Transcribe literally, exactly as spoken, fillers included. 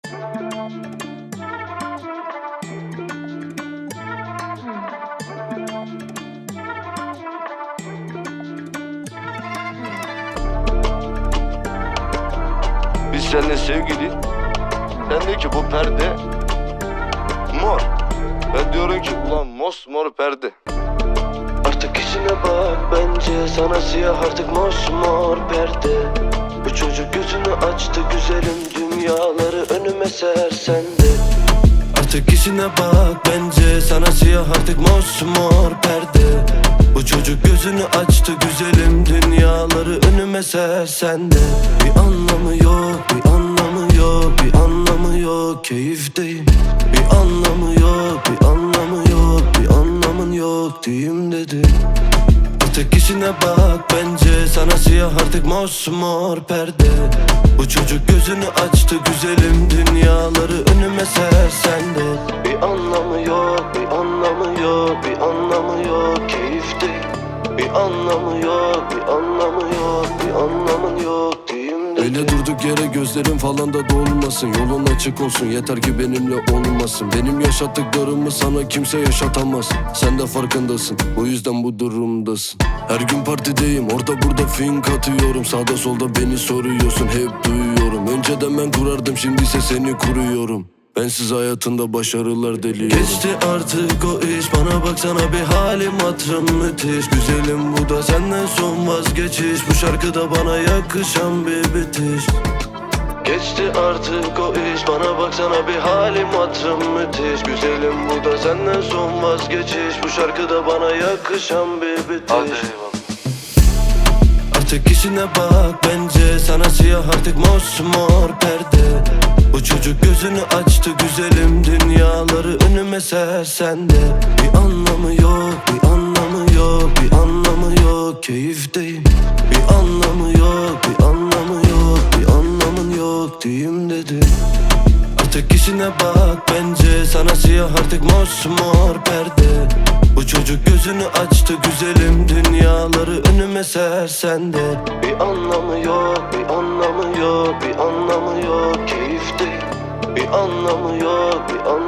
Biz seninle sevgili, sen diyor ki bu perde mor. Ben diyorum ki ulan mosmor perde. Artık işine bak bence, sana siyah artık mosmor perde. Bu çocuk gözünü açtı güzelim, dünyaları önüme sersen de. Artık işine bak bence, sana siyah artık mosmor perde. Bu çocuk gözünü açtı güzelim, dünyaları önüme sersen de. Bir anlamı yok, bir anlamı yok, bir anlamı yok, keyif değil. Bir anlamı yok, bir anlamı yok, bir anlamın yok diyeyim dedi. Artık işine bak bence, sana siyah artık mosmor perde. Bu çocuk gözünü açtı güzelim, dünyaları önüme sersen de. Bir anlamı yok, bir anlamı yok, bir anlamı yok, keyif değil. Bir anlamı yok, bir anlamı yok, bir anlamın yok diyeyim de. Öyle durduk yere gözlerim falan da dolmasın. Yolun açık olsun, yeter ki benimle olmasın. Benim yaşattıklarımı sana kimse yaşatamaz. Sen de farkındasın, o yüzden bu durumdasın. Her gün partideyim, orada burada fink atıyorum. Sağda solda beni soruyorsun, hep duyuyorum. Önceden ben kurardım, şimdi ise seni kuruyorum. Bensiz hayatında başarılar deliyorum. Geçti artık o iş, bana baksana bir halim hatırım müthiş. Güzelim bu da senden son vazgeçiş, bu şarkıda bana yakışan bir bitiş. Geçti artık o iş, bana baksana bir halim hatırım müthiş. Güzelim bu da senden son vazgeçiş, bu şarkıda bana yakışan bir bitiş. Hadi eyvallah. Artık işine bak bence, sana siyah artık mosmor perde. Bu çocuk gözünü açtı güzelim, dünyaları önüme sersen de. Bir anlamı yok, bir anlamı yok, bir anlamı yok, keyif değil. Bir anlamı yok, bir anlamı yok, bir anlamın yok diyeyim dedi. Artık işine bak bence, sana siyah artık mosmor perde. Bu çocuk gözünü açtı güzelim, dünyaları önüme sersen de. Bir anlamı yok, bir anlamı yok, bir anlamı yok, keyif değil. Bir anlamı yok, bir anlamı